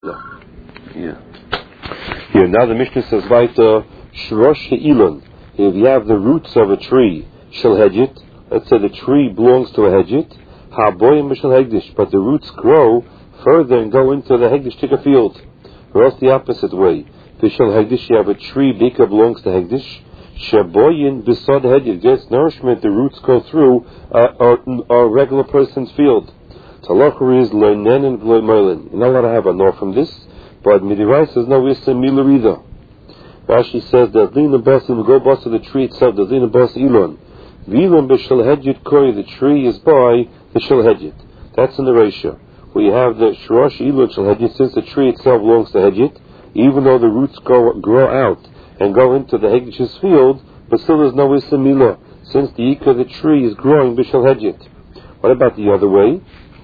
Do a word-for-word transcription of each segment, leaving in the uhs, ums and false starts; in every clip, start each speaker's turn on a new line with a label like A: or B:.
A: Yeah. Here, now the Mishnah says, weiter, Shrosh Elon. If you have the roots of a tree, shall hedgit. Let's say the tree belongs to a hedgit. Ha'boyim shall hegdish, but the roots grow further and go into the hegdish ticker field. Or else the opposite way. If shall hegdish, you have a tree, bika belongs to hegdish. Shaboyin besod hedgit gets nourishment. The roots go through a, a, a regular person's field. Talachur is loinen and loimoilin. You're not allowed to have a nor from this, but midirai says no is a milah either. Rashi says that lina bas in the go bas of the tree itself, the lina bas ilon. Vilon b'shel hedjit koi, the tree is by the shel hedjit. That's in the ratio. We have the shrosh ilon shel hedjit, since the tree itself belongs to hedjit, even though the roots go, grow out and go into the hedjit's field, but still there's no isa milah, since the ikah of the tree is growing b'shel hedjit. What about the other way?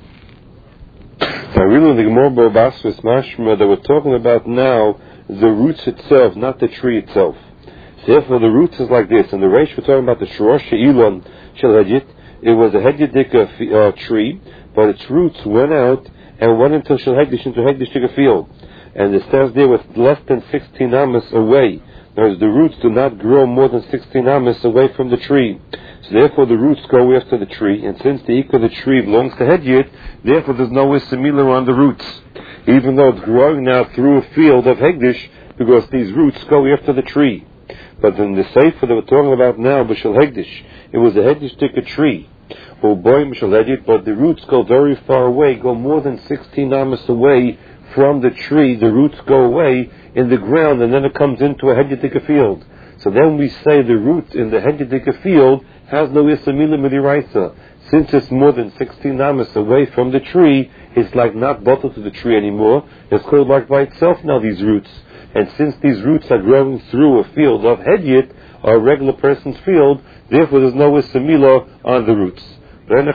A: Now, really, in the Gemara Basras Mashma that we're talking about now, the roots itself, not the tree itself. Therefore, the roots is like this. In the Reish, we're talking about the Shrosh Elon Shel Hedjit. It was a Hedjit uh, tree, but its roots went out and went into Shel Hedjit, into Hedjit field. And it stands there with less than sixteen amas away. Whereas the roots do not grow more than sixteen amas away from the tree. So therefore the roots go after the tree, and since the ikah of the tree belongs to Hedjit, therefore there's no similar on the roots. Even though it's growing now through a field of Hegdish, because these roots go after the tree. But in the Sefer that we're talking about now, B'Shel Hegdish, it was a Hegdish tikka tree. Or boy B'Shel Hedjit, but the roots go very far away, go more than sixteen amas away from the tree. The roots go away in the ground, and then it comes into a Hedjit tikka field. So then we say the root in the Hedjit tikka field has no Isamila Midiraisa. Since it's more than sixteen amas away from the tree, it's like not bottled to the tree anymore. It's called like by itself now, these roots. And since these roots are growing through a field of Hedjit, or a regular person's field, therefore there's no Isamila on the roots. That's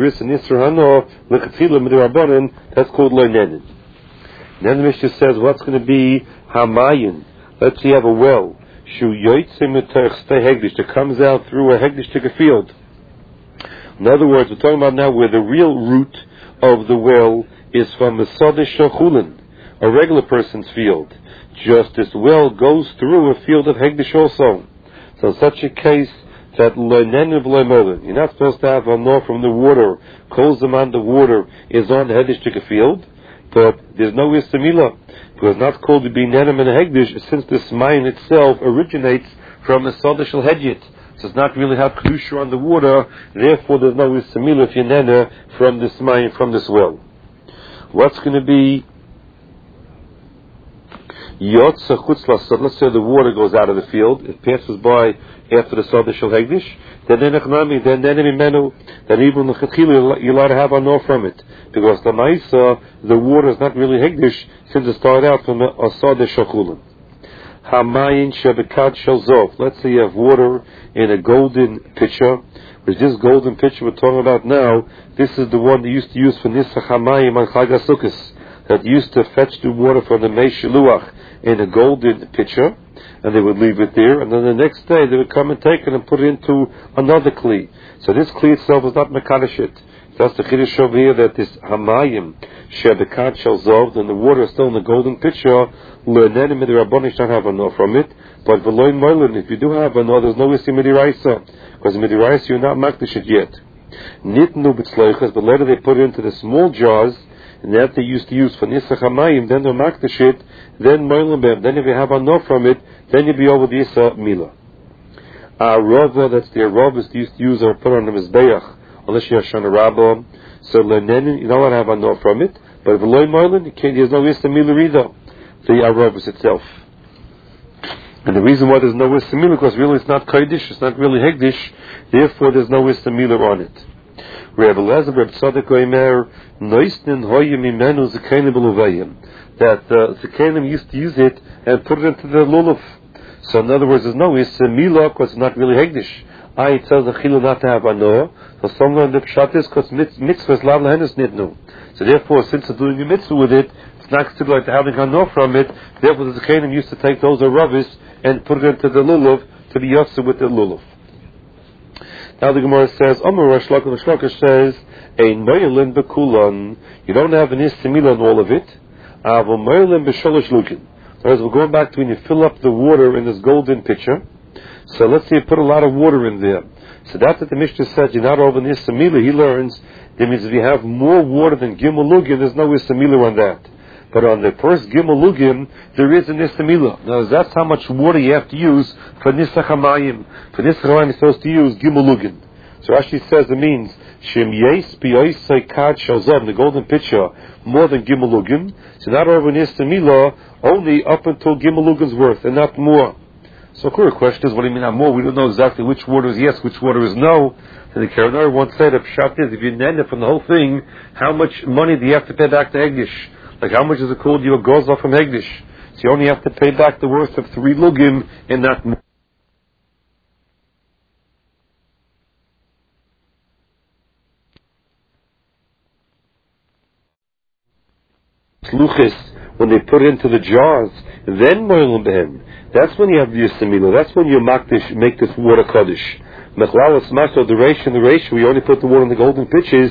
A: called Loinenin. Then the Mishnah says, what's going to be Hamayin? Let's say you have a well. Shu yoitzim hegdish that comes out through a hegdish to a field. In other words, we're talking about now where the real root of the well is from the Sadish Shachulin, a regular person's field. Just this well goes through a field of hegdish also. So in such a case, that you're not supposed to have a nor from the water. Kol zaman the water is on the hegdish to a field, but there's no istamila. Because it's not called to be nenem and hegdish, since this mine itself originates from a sodishal hedjit. So it's not really have kedusha on the water, therefore there's no isamila if you nena from this mine, from this well. What's going to be yotza chutz lasod? Let's say the water goes out of the field, it passes by after the sodishal hegdish, then nenechnami, then nenem imenu, then even the chetchila you're allowed to have a nor from it. Because the ma'isa, the water is not really hegdish, since it started out from a sodish shachulim. Hamayin shebekat shalzov. Let's say you have water in a golden pitcher. Which this golden pitcher we're talking about now, this is the one they used to use for Nisach Hamayim on Chag HaSukkos, that used to fetch the water from the Mei Shiluach in a golden pitcher, and they would leave it there, and then the next day they would come and take it and put it into another kli. So this kli itself is not mekadosh it. That's the chiddush over here, that this hamayim shebekat shalzov, and the water is still in the golden pitcher. Le'nenim midirabonish don't have a no from it, but v'loy moilin, if you do have a no, there's no isi midiraisa, because midiraisa you're not makdish it yet. Nitnu b'tzloichas, but later they put it into the small jars, and that they used to use for nisach hamayim. Then they're makdish it, then moilin bem. Then if you have a no from it, then you'll be over the isa mila. A rova, that's the arobas they used to use or put on the mizbeach, unless you have Shana Rabbah. So Lenenin, you don't want to have a no from it, but if a loy moilin, you can't, there's no istamila either, the arobas itself. And the reason why there's no istamila, because really it's not kodesh, it's not really hegdish, therefore there's no istamila on it. Rabbi Lezer, Rabbi Tzadok Omer, noisnin hoyim imenu zekenim beluvayim, that the zekenim used to use it and put it into the lulav. So in other words, there's no istamila, because it's not really hegdish. I tell the chilu not to have a no, so someone the pshat is because mitzvah is lav lahenis nidnu. So therefore, since they're doing a mitzvah with it, it's not still like having a no from it. Therefore, the zekanim used to take those aravis and put it into the lulav to be yotze with the lulav. Now the Gemara says, Amar Rosh Lakish, Rosh Lakish says, a noyelin bekulan. You don't have an istamila on all of it. Avol Moilim b'sholosh lugin. Whereas we're going back to when you fill up the water in this golden pitcher. So let's say you put a lot of water in there. So that's what the Mishnah said, you're not over the Isamila. He learns that means if you have more water than Gimel Lugin, there's no Isamila on that. But on the first Gimel Lugin, there is an Isamila. Now that's how much water you have to use for Nisach HaMayim. For Nisach HaMayim, you're supposed to use Gimel Lugin. So Rashi says it means, Shem Yes B'Yoisei Kad Shalzav, the golden pitcher, more than Gimel Lugin. So not over an Isamila, only up until Gimel Lugin's worth, and not more. So the question is, what do you mean not more? We don't know exactly which water is yes, which water is no. And the Karanor once said, the pshat is, if you end it from the whole thing, how much money do you have to pay back to Hegdish? Like how much is it called you a goza from Hegdish? So you only have to pay back the worth of three lugim and not more. Sluchis, when they put it into the jars, then moilim behem. That's when you have the Yisamila. That's when you make this, make this water kaddish. Mechlalas maso the ratio and the ratio. We only put the water in the golden pitches.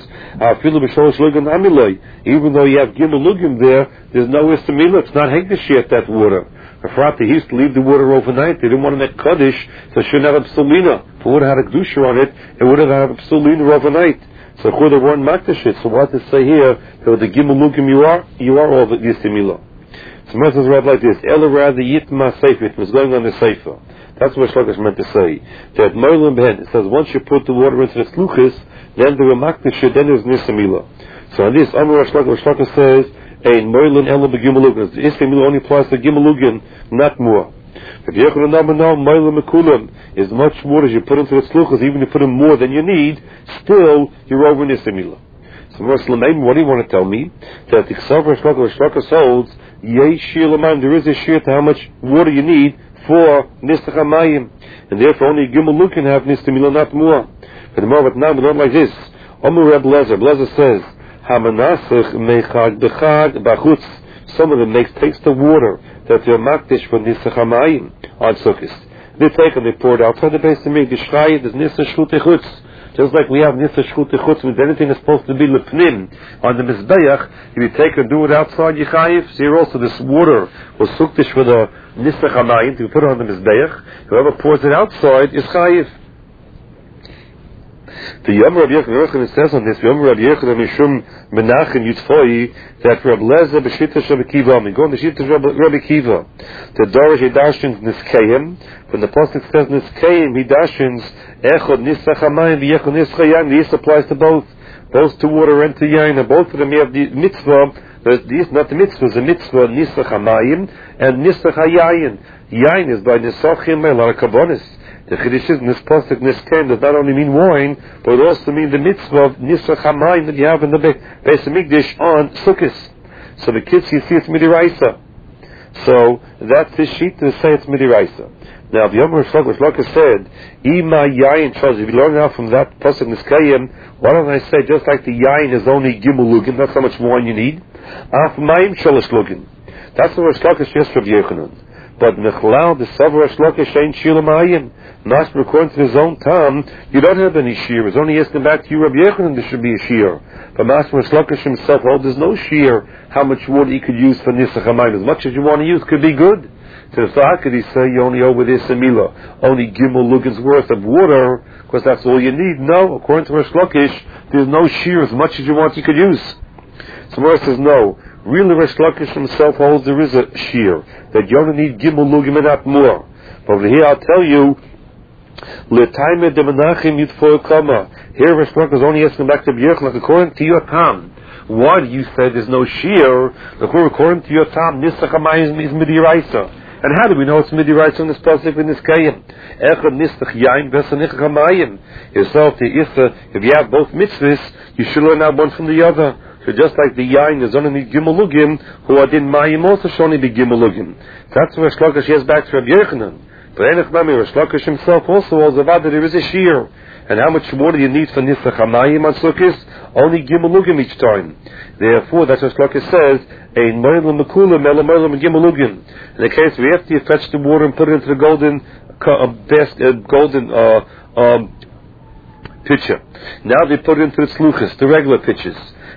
A: Even though you have gimel lugim there, there's no Yisamila. It's not hegdish yet, that water. Afrata, he used to leave the water overnight. They didn't want to make kaddish, so it shouldn't have a psulina. If it would have had a kedusha on it, it would have had a psulina overnight. So they weren't makdish it. So what to say here? That with the gimel lugim you are, you are all the Yisamila. So Moses read like this: Ela rather yitma sefer. It was going on the sefer. That's what Shlokas meant to say. That moilim behen. It says once you put the water into the sluchis, then the remakdish, then there's nisamila. So on this, Amar Shlokas, Shlokas says, ein moilim ela begimelugin. The isamila only applies to gimelugin, not more. If you have no moilim mekulim, as much water as you put into the sluchis, even if you put in more than you need, still you're over nisamila. So Muslim, what do you want to tell me? That the Ksavar Shlokas, Shlokas holds, there is a shear to how much water you need for Nisach HaMayim, and therefore only Gimel Lugin can have Nistamila, not more. But the more now, but not like this. Omer Reb Lezer, Lezer says, Hamanasach mechag bechag bachutz. Some of them makes takes the water that they're makdish for Nisach HaMayim on Sukkot. They take and they pour it outside the base and make the shrei. There's Nisach Shchut Echutz. Just like we have Nisach Shchut Echutz, when anything is supposed to be lepnim on the Mizbeach, if you take and do it outside Yechayiv, so here also this water was suktish for the Nisach HaMayim, to put it on the Mizbeach. Whoever pours it outside is Chayiv. The Yom Rabbi Yochanan says on this, Yom Rabbi Yochanan Mishum Menachem Yitzfoi, that Rabbi Lezer b'shita Rabbi Kiva, we go on the shita Rabbi Kiva, the Dorish he dashins Niskayim, when the pasuk says Niskayim, he dashins Echod Nisach HaMayim v'Echod Nisach HaYayim. This applies to both, both to water and to yain, and both of them you have the mitzvah. But this not the mitzvah, the mitzvah Nisach HaMayim and Nisach HaYayin. Yain is by Nisachim Melar Kabonis. The Chiddush is in this pasuk Niskayim does not only mean wine, but it also means the mitzvah of Nisach HaMayim that you have in the Beis Hamikdash on Sukkot. So the kids you see it's midiraisa. So that's his sheet to say it's midiraisa. Now the Yom Shlokas Shlokas said, Ima Yayin Chaz. If you learn now from that pasuk Niskayim, why don't I say just like the Yayin is only Gimel Lugin, that's how much wine you need. Af Mayim Shalosh Lugin. That's the word Shlokas yes Rabbi Yochanan. But Mechlal the Savra Shlokas Shein Shila Mayim. Not according to his own time, you don't have any shear. It's only asking back to you, Rabbi Yochanan, there should be a shear. But Master Shlokas himself, oh, there's no shear how much water you could use for Nisach HaMayim. As much as you want to use could be good. So how could he say you only over this Samila, only Gimel Lugin's worth of water, because that's all you need? No, according to Rosh Lakish, there's no shear. As much as you want you could use. So Mora says no. Really, Rosh Lakish himself holds there is a shear, that you only need Gimel Lugin and not more. But over here I'll tell you, L'taime de Menachem Yitfoy Kama. Here Rosh Lakish is only asking back to B'Yochanan, according to your time. Why do you say there's no shear? According to your time, Nisach HaMayim is midiraisa. And how do we know it's midiraisa in this pasuk in this kayim? Echad Nisach Yain v'Esa Nisach HaMayim. Yourself the Issa, if you have both mitzvahs, you should learn out one from the other. So just like the Yain is only Gimel Lugim, who are in Mayim also should only be Gimel Lugim. That's where Rosh Lakish has back to Rabbi Yochanan. But Enech Nami, Rosh Lakish himself also holds about that there is a shear. And how much water do you need for Nisach HaMayim on Sukkot? Only Gimel Lugim each time. Therefore, that's what Shlokas says, Ein Moilim Mekulim, Ela Moilim Gimel Lugim. In the case where after you fetch the water and put it into the golden, uh, best, uh, golden uh, um, pitcher. Now they put it into the sluchas, the regular pitchers.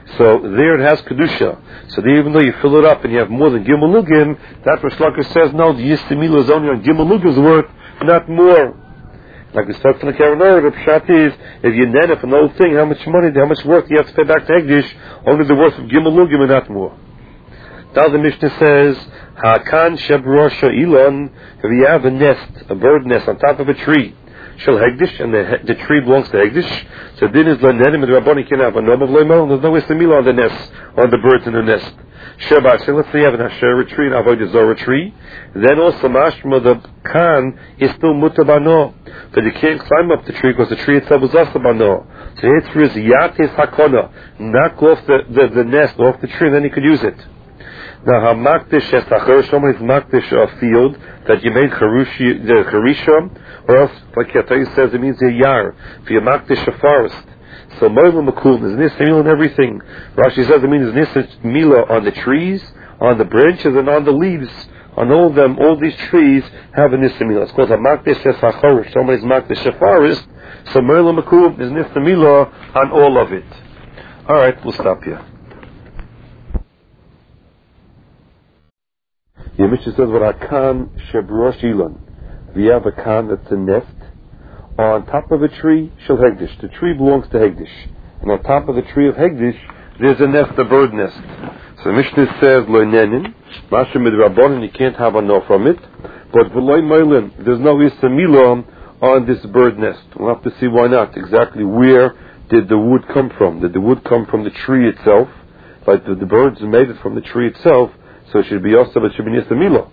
A: So there it has kedusha. So there, even though you fill it up and you have more than gimel lugim, that's what Shlaka says. No, the yistimila is only on gimel lugim's worth, not more. Like we said from the Kavanah, the pshat is if you net it from the whole thing, how much money, how much work you have to pay back to Hegdish, only the worth of gimel lugim and not more. Now the Mishnah says, Ha'kan shebrosha ilon, if you have a nest, a bird nest on top of a tree, shall Hegdish, and the, the tree belongs to Hegdish, so then is Lenenim and the Rabboni can have a nom of Leimel, there's no Istamila on the nest, on the birds in the nest. Sheba, so let's say you have an Asherah tree, an Avodah Zorah tree, then also Mashma, the Khan, is still Mutabano, but you can't climb up the tree because the tree itself is also Bano. So the answer is Yatis Hakona, knock off the, the, the nest, off the tree, and then you could use it. Now, hamakdish esachar, somebody's makdish a field that you made charushi, the charisha, or else, like Yatai says, it means a yar. If you makdish a forest, so moilu makul is nis mila on everything. Rashi says it means nis mila on the trees, on the branches, and on the leaves. On all of them, all these trees have a nis mila. It's called hamakdish esachar. Somebody's makdish a forest, so moilu makul is nis mila on all of it. All right, we'll stop here. The Mishnah says, "What akan shebrosh ilon." If you have a kan that's a nest on top of a tree, shel hegdish. The tree belongs to hegdish, and on top of the tree of hegdish, there's a nest, a bird nest. So the Mishnah says, "Lo nenin, mashem midrabanan." You can't have a no from it, but v'loy moilin. There's no isamilom on this bird nest. We'll have to see why not. Exactly where did the wood come from? Did the wood come from the tree itself? Like the, the birds made it from the tree itself. So it should be also, but it should be Nisamila.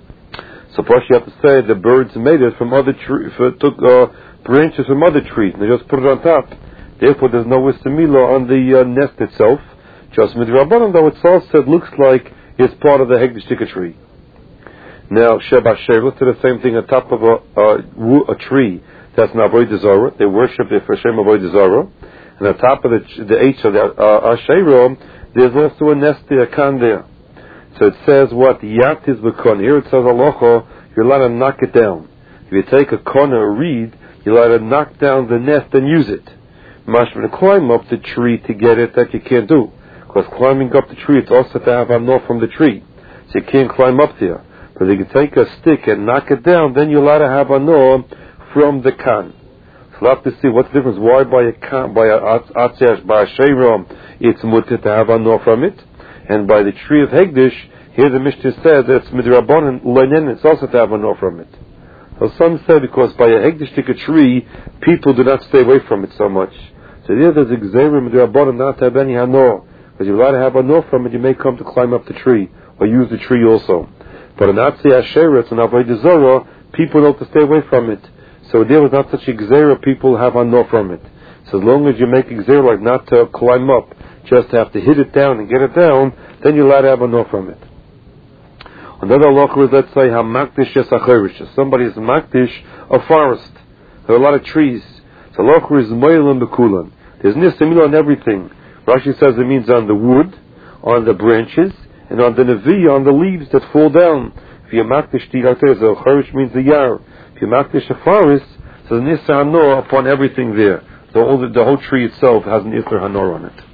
A: So first you have to say the birds made it from other trees, took uh, branches from other trees, and they just put it on top. Therefore there's no Nisamila on the uh, nest itself. Just Midrabanan, though it's all said, looks like it's part of the Hegdish tree. Now, Sheba Shev, let's do the same thing on top of a, a, a tree that's an Avodah Zarah. They worship it for Shem Avodah Zarah. And on top of the, the H of the uh, Asherah, there's also a nest there, a kan there. So it says what? Yat is v'kon. Here it says halacha, you're allowed to knock it down. If you take a kon or a reed, you're allowed to knock down the nest and use it. Mashma, to climb up the tree to get it, that you can't do. Because climbing up the tree, it's also to have a no from the tree. So you can't climb up there. But if you can take a stick and knock it down, then you're allowed to have a no from the kan. So we'll have to see what's the difference. Why by a kan, by a atzesh, by a sheirom, it's mutter to have a no from it. And by the tree of Hegdish, here the Mishnah says that it's midrabanan leinen, it's also to have a no from it. So some say because by a Hegdish tree, people do not stay away from it so much. So there there's a gzeira midrabanan not to have any hano. Because you're allowed to have a no from it, you may come to climb up the tree, or use the tree also. But in Atzi Asherah, it's an Avodah Zarah, people know to stay away from it. So there was not such a gzeira, people have a no from it. So as long as you make a gzeira like not to climb up, just have to hit it down and get it down, then you're allowed to have a no from it. Another halacha is, let's say, hamakdish yesacherish. Somebody is makdish a forest. There are a lot of trees. So halacha is moilan bekulan. There's nisamila on everything. Rashi says it means on the wood, on the branches, and on the nevi, on the leaves that fall down. If you makdish tigater, so cherish means the yar. If you makdish a forest, so nisa hanor upon everything there. So all the, the whole tree itself has an isser hanor on it.